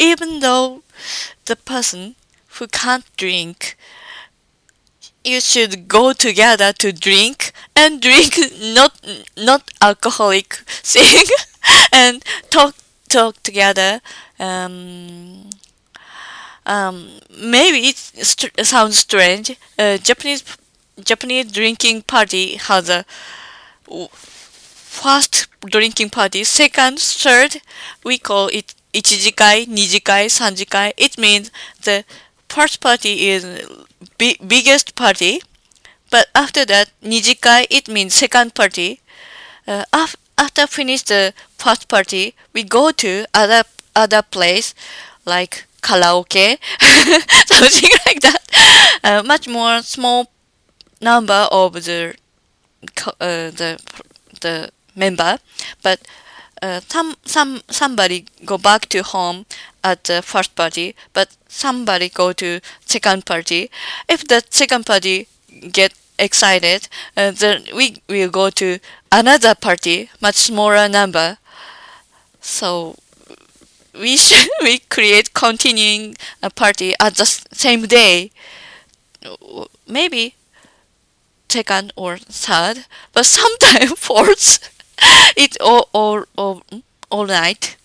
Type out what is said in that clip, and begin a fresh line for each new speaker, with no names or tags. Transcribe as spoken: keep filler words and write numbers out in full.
even though the person who can't drink, you should go together to drink and drink not not alcoholic thing and talk talk together. Um, um, maybe it st- sounds strange. Uh, Japanese Japanese drinking party has a w- first drinking party, second, third. We call it ichijikai, nijikai, sanjikai. It means the first party is bi- biggest party, but after that, nijikai, it means second party. Uh, af- after finish the first party, we go to other other place like karaoke, something like that. Uh, much more small number of the co- uh, the the member, but uh, some some somebody go back to home at the first party, but somebody go to second party. If the second party get excited, uh, then we will go to another party, much smaller number. So we should we create continuing a party at the s- same day, maybe second or third, but sometimes fourth. It all all all all night.